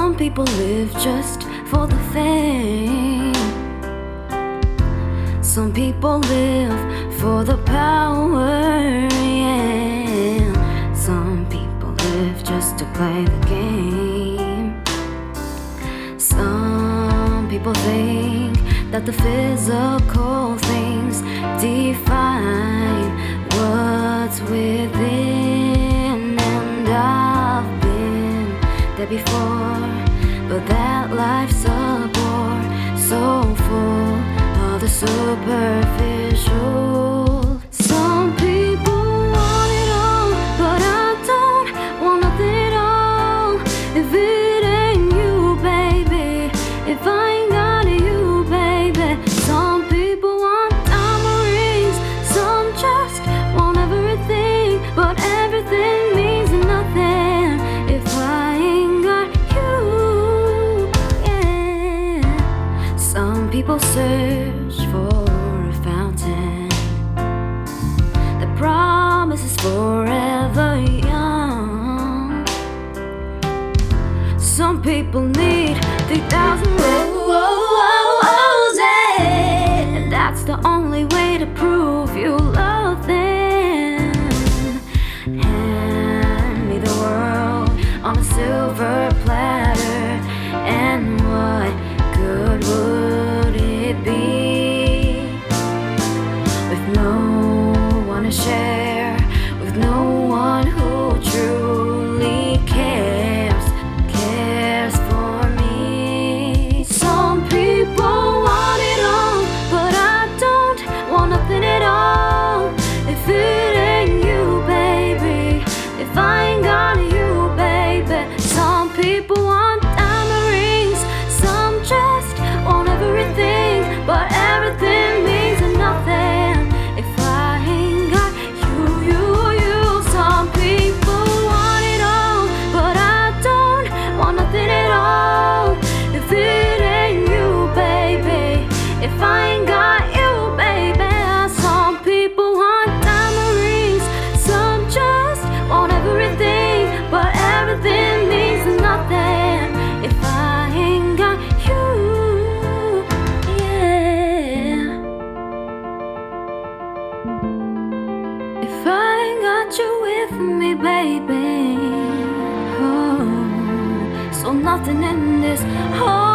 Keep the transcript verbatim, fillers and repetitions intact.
Some people live just for the fame. Some people live for the power, yeah. Some people live just to play the game. Some people think that the physical things define what's within. And I've been there before, but that life's a bore, so full of the superficial. Some people want it all, but I don't want nothing at all. If it ain't you, baby, if I ain't got you, baby. Some people want diamond rings, some just want everything, but everything means nothing if I ain't got you, yeah. Some people search for a fountain that promises forever young. Some people need three thousand roses, and that's the only way to prove you love them. Hand me the world on a silver platter, and what good would it be with no one to share, with no one who truly cares, cares for me? Some people want it all, but I don't want nothing at all. If it ain't you, baby, if I ain't got you, baby. Some people want diamond rings, some just want everything, but everything means nothing if I ain't got you, you, you. Some people want it all, but I don't want nothing at all. If it ain't you, baby, if I ain't got you, baby. Some people want diamond rings, some just want everything, but everything means nothing if I ain't got you, yeah. If I ain't got you with me, baby, oh, so nothing in this whole